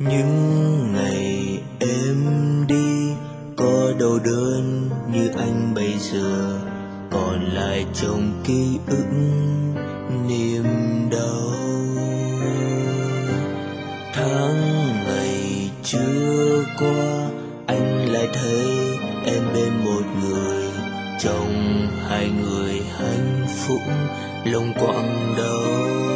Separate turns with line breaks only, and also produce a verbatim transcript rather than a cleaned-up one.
Những ngày em đi có đau đớn như anh bây giờ, còn lại trong ký ức niềm đau. Tháng ngày chưa qua anh lại thấy em bên một người, trong hai người hạnh phúc lòng quặn đau.